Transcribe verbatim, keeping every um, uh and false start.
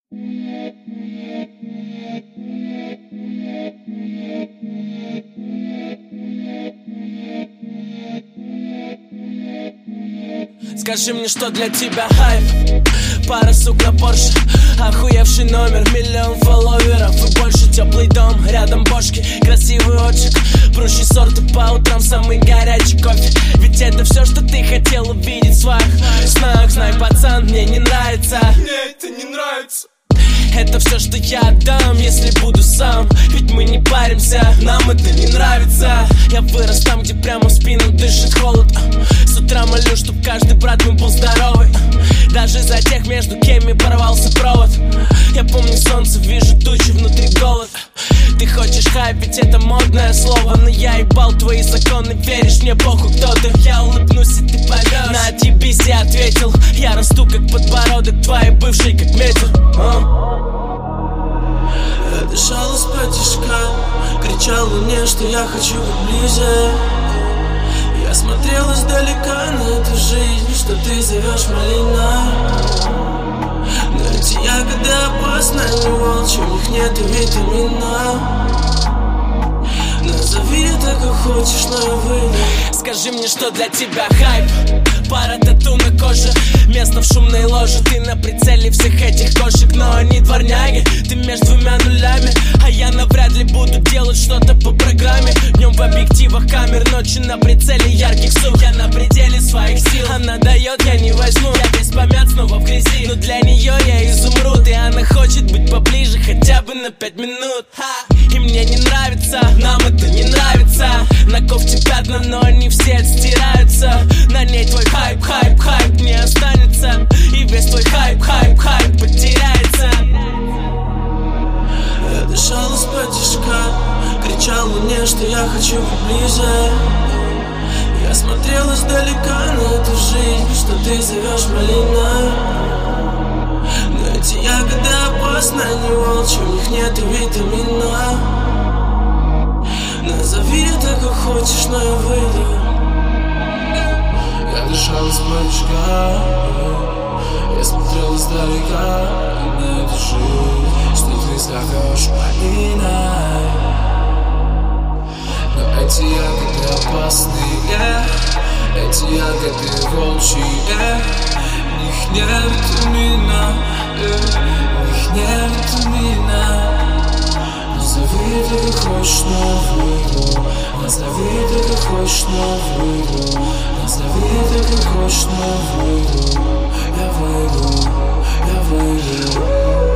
Скажи мне, что для тебя хайп? Пара сук на Порше, охуевший номер, миллион фолловеров и больше. Теплый дом, рядом бошки, красивый отчик, прущий сорт и по утрам самый горячий кофе. Ведь это все, что ты хотел увидеть в своих снах. Знай, пацан, мне не нравится. Мне это не нравится. Это все, что я отдам, если буду сам. Ведь мы не паримся, нам это не нравится. Я вырос там, где прямо в спину дышит холод. С утра молю, чтоб каждый брат мой был здоровый. Даже за тех, между кем порвался провод. Я помню солнце, вижу тучи, внутри голод. Ты хочешь хайпить, это модное слово, но я ебал твои законы, веришь мне, похуй кто ты. Я улыбнусь, и ты поймешь. На ти би си ответил, я расту как подбородок твоей бывшей, как метр. Я дышал из-под тишка, кричал мне, что я хочу быть ближе. Я смотрел издалека на эту жизнь, что ты зовешь малиной. Но эти ягоды опасны, не волчьи, в них нету витамина. Назови это как хочешь, но я выйду. Скажи мне, что для тебя хайп? Пара тату на коже, место в шумной ложе. Ты на прицеле всех этих кошек, но они дворняги. Ты между двумя нулями, а я навряд ли буду делать что-то по программе. Днем в объективах камер, ночью на прицеле ярких сук. Я на пределе своих сил, она дает, я не возьму. Я весь помят, снова в грязи, но для нее я изумруд. И она хочет быть поближе хотя бы на пять минут. И мне не нравится, нам это не нравится. На кофте пятна, но они все отстираются. На ней твой хайп, хайп, хайп не останется. И весь твой хайп, хайп, хайп потеряется. Я дышал из-под тишка, кричал мне, что я хочу быть ближе. Я смотрел издалека на эту жизнь, что ты зовешь малиной. Но эти ягоды опасны, они волчьи, в них нету витамина. Назови это как хочешь, но я выйду. Я дышал из-под тишка, я смотрел издалека на эту жизнь, что ты зовешь малиной. Но эти ягоды опасные, эти ягоды волчьи, в них нет витамина, в них нет витамина. Назови это как хочешь, но выйду. Назови это как хочешь, но выйду. Назови это как хочешь, но выйду. Я выйду, я выйду.